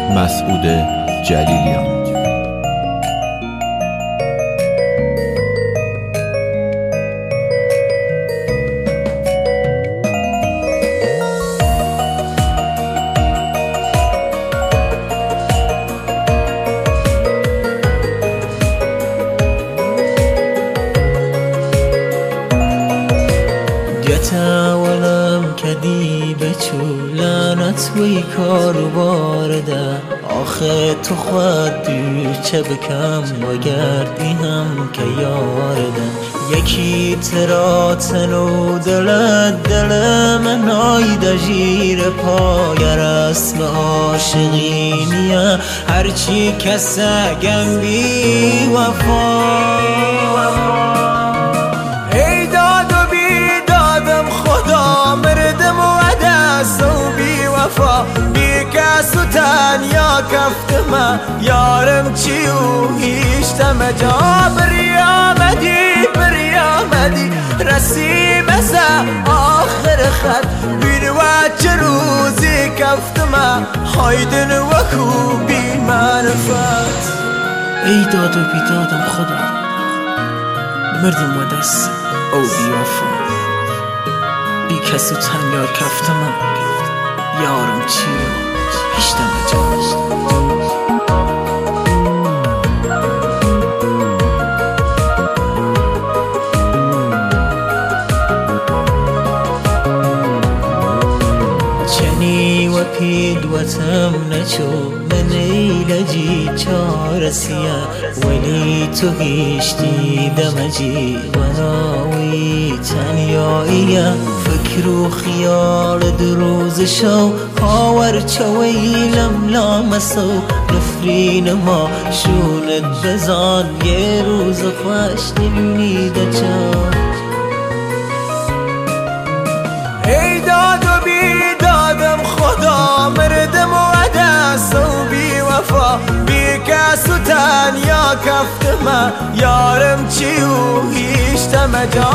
مسعود جلیلیان. ولم کدی بچو لعنت وی کارو بارده آخه تو خود چه بکم و گردی هم که یارده یکی ترا تنو دلت دل من آیده جیر پای رسم عاشقینیه هرچی کسه گم بی وفا بی کس و تنیا کفتم یارم چی و هیشتم جا بریامدی رسی بسا آخر خط بیر و چه روزی کفتم هایدن وکو بی معرفت ای داد و بیدادم خدا مردم و دست او بی وفا بی کس و تنیا کفتم یارم چی و هیشتم جا چنی و پید و تم نچو من ایلجی چارسیه ولی تو هیشتی دمجی و ناوی تنیاییه فکر و خیال دروز شو هاور چوی لملامسو نفرین ما شونت بزان یه روز خوش نمیده چا ای داد و بیدادم خدا مردم و دست و بی وفا بی کس و تنیا کفتم یارم چی و هیشتم جا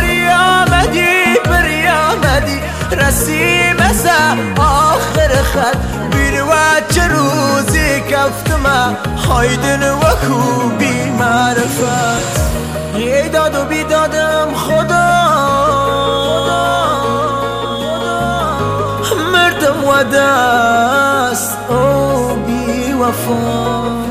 بریامدی رسی بسا آخر خط بیر و چه روزی کفتم هایدن وکو بی معرفت ای داد و بیدادم خدا مردم و دست او بی وفا